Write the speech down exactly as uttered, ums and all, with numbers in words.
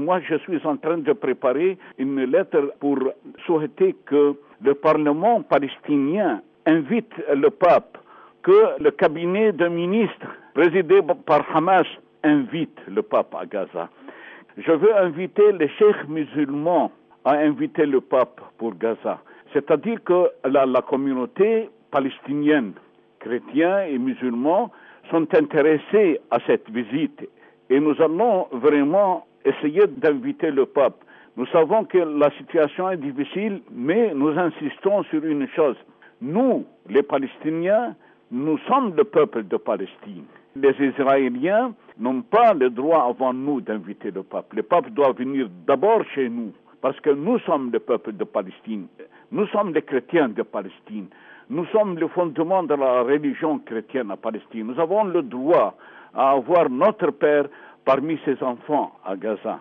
moi, je suis en train de préparer une lettre pour souhaiter que le Parlement palestinien invite le pape, que le cabinet de ministres présidé par Hamas invite le pape à Gaza. Je veux inviter les cheikhs musulmans à inviter le pape pour Gaza. C'est-à-dire que la, la communauté palestinienne, chrétiens et musulmans, sont intéressés à cette visite. Et nous allons vraiment essayer d'inviter le pape. Nous savons que la situation est difficile, mais nous insistons sur une chose. Nous, les Palestiniens, nous sommes le peuple de Palestine. Les Israéliens n'ont pas le droit avant nous d'inviter le pape. Le pape doit venir d'abord chez nous, parce que nous sommes le peuple de Palestine. Nous sommes les chrétiens de Palestine. Nous sommes le fondement de la religion chrétienne à Palestine. Nous avons le droit à avoir notre Père parmi ses enfants à Gaza.